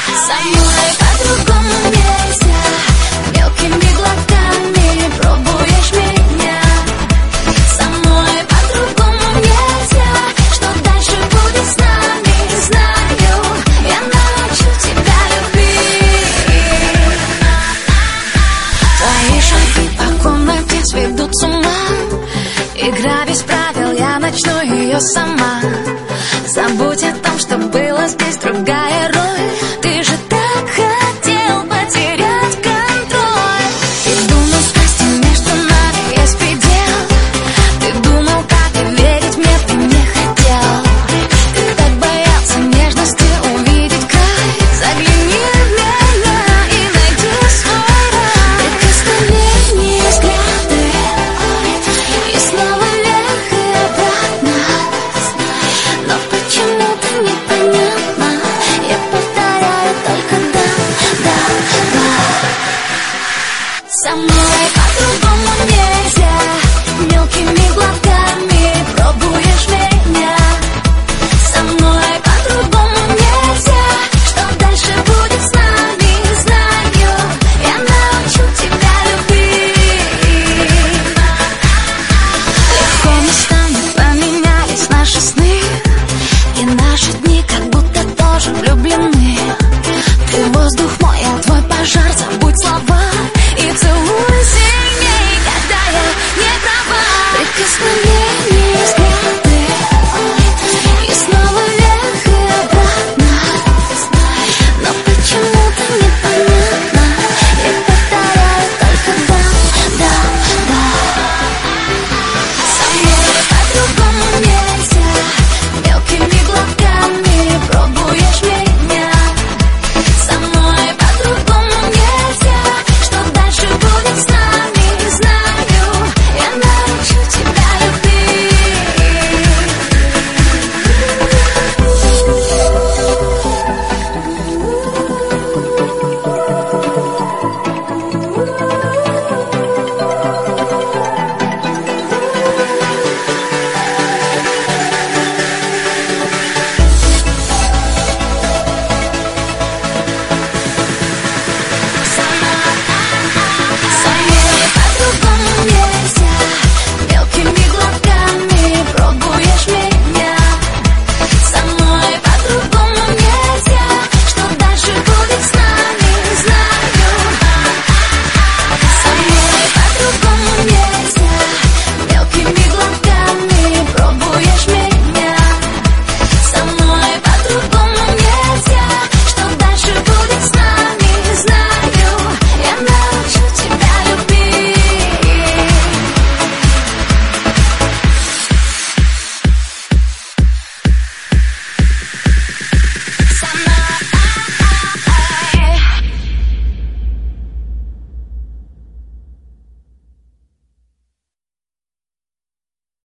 Со мной по-другому нельзя. Мелкими глотками пробуешь меня. Со мной по-другому нельзя. Что дальше будет с нами, знаю. Я научу тебя любить. Твои шаги по комнате сведут с ума. Игра без правил, я начну ее сама. Забудь о том, что было здесь, другая роль.